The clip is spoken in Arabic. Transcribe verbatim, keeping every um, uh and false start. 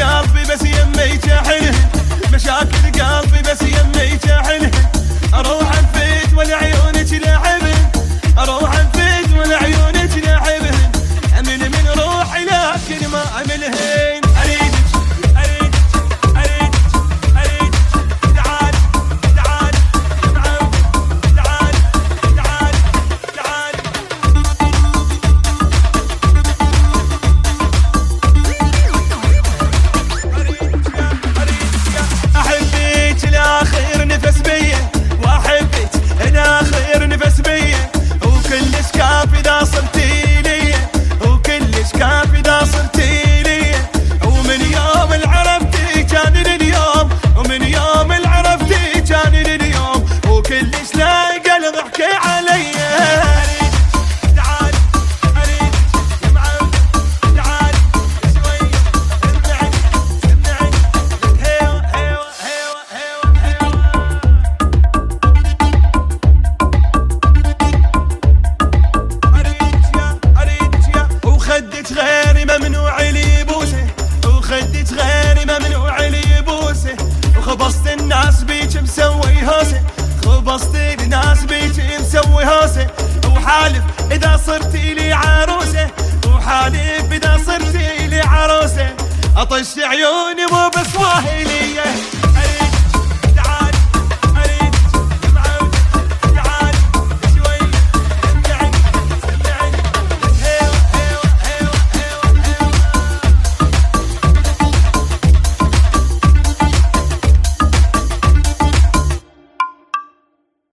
قلبي بس يمي جاحلهن، مشاكل قلبي بس يمي جاحلهن. اروح انفيت والعيون تلاعبهن، اروح انفيت والعيون تلاعبهن. امل من روحي لكن ما املهن. اريدك اريدك اريدك اريدك تعال تعال تعال تعال تعال تعال. اريدك يا اريدك يا احبك لاخر نفس بيه، واحبك لاخر نفس بيه. وكلش كافي اذا صرتي لي، وكلش كافي اذا صرتي لي. ومن يوم العرفتي كان لليوم، ومن يوم العرفتي كان لليوم. وكلش لاقى الضحكة علي. اريدك تعال اريدك يا معود تعال شوية امنعني امنعني لك هيوة هيوة هيوة هيوة هيوة. اريدك يا اريدك يا وخدك غيري ممنوع لي بوسه، وخدك غيري ممنوع لي بوسه. وخبصت الناس بيك مسوي هوسه، خبصت الناس بيك مسوي هوسه. وحالف اذا صرتي لي عروسه، وحالف اذا صرتي لي عروسه. اطش عيوني مو بسواهليه.